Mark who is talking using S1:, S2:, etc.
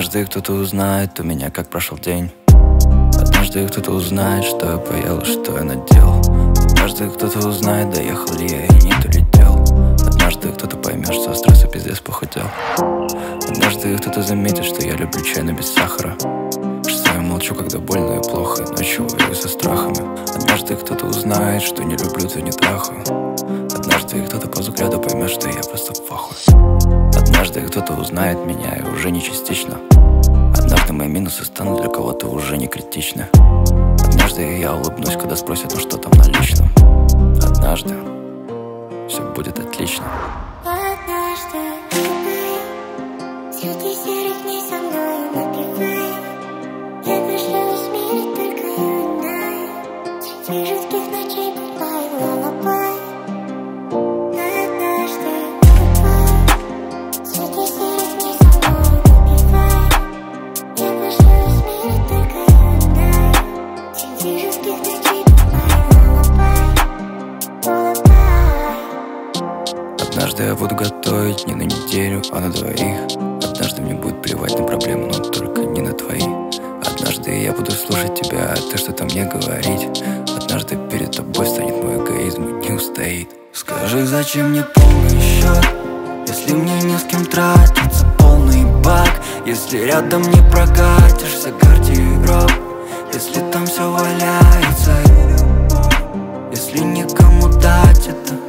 S1: Однажды кто-то узнает у меня, как прошел день. Однажды кто-то узнает, что я поел и что я надел. Однажды кто-то узнает, доехал ли я и не долетел. Однажды кто-то поймет, что стресса пиздец похудел. Однажды кто-то заметит, что я люблю чай, но без сахара. Что я молчу, когда больно и плохо, и ночью воюю со страхами. Однажды кто-то узнает, что не люблю, то не трахаю. Однажды кто-то по взгляду поймет, что я просто в похуй. Однажды кто-то узнает меня, и уже не частично. Однажды мои минусы станут для кого-то уже не критичны. Однажды я улыбнусь, когда спросят, ну что там на личном. Однажды все будет отлично.
S2: Однажды среди серых дней со мной напевай. Я дождалась в мире только юной. Среди жутких ночей под мой лалабай. Однажды среди серых дней со мной напевай. Я дождалась в мире только юной. Среди жутких ночей под мой лалабай.
S1: Однажды я буду готовить не на неделю, а на двоих. Однажды мне будет плевать на проблемы, но только не на твои. Однажды я буду слушать тебя, а ты что-то мне говорить. Однажды перед тобой станет мой эгоизм и не устоит. Скажи, зачем мне полный счет, если мне не с кем тратиться полный бак? Если рядом не прокатишься гардероб, если там все валяется, если никому дать это.